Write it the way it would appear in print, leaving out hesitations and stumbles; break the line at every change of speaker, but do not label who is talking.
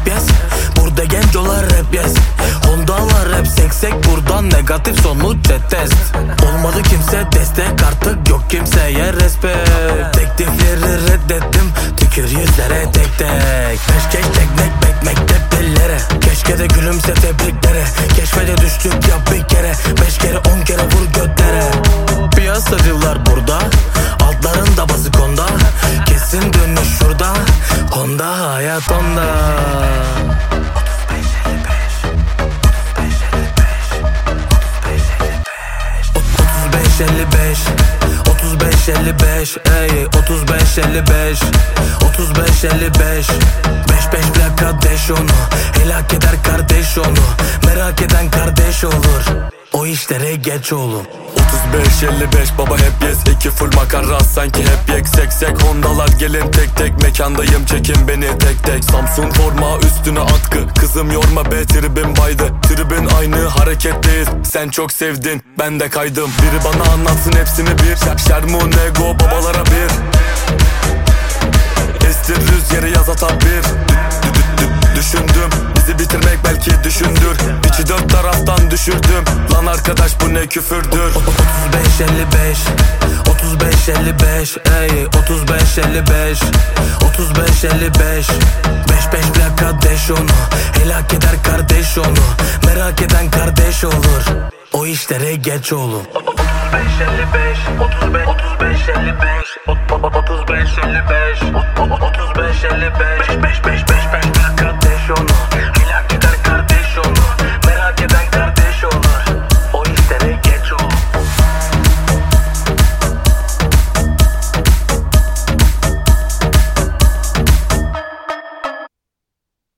hep yes. Burada gencolar hep yes. Hondalar hep seksek, buradan negatif sonuç test. Olmadı kimse destek, artık yok kimseye respect. Teklifleri reddettim, tükür yüzlere tek tek. Peşkeş teknek bekmek dillere. Keşke de gülümse tebriklere. Keşfede düştük ya bir kere, 5 kere 10 kere vur götlere. Piyasacılar burada, altlarında basık onda. Kesin dönüş şurada, Honda hayat onda. 35-55 35-55 ey 35-55 35-55 5-5 plaka deş onu. Helak eder kardeş onu. Merak eden kardeş olur. O işlere geç oğlum.
35-55 baba hep yes. 2 full makara sanki hep yek. Seksek Hondalar gelin tek tek. Mekandayım çekin beni tek tek. Samsung forma üstüne atkı. Kızım yorma be tribim baydı. Tribin aynı hareketteyiz. Sen çok sevdin ben de kaydım. Biri bana anlatsın hepsini bir. Şermun ego babalara bir. Estir rüzgarı yaz ata bir. Düşündüm bizi bitirmek belki düşündür. İçi 4 taraftan düşürdüm. Lan arkadaş bu ne küfürdür.
35-55 35-55 ey 35-55 35-55 5-5 plaka deş onu. Helak eder kardeş onu. Merak eden kardeş olur. O işlere geç oğlum. 35-55 35-55 35-55 35-55 5-5 plaka deş onu. Helak eder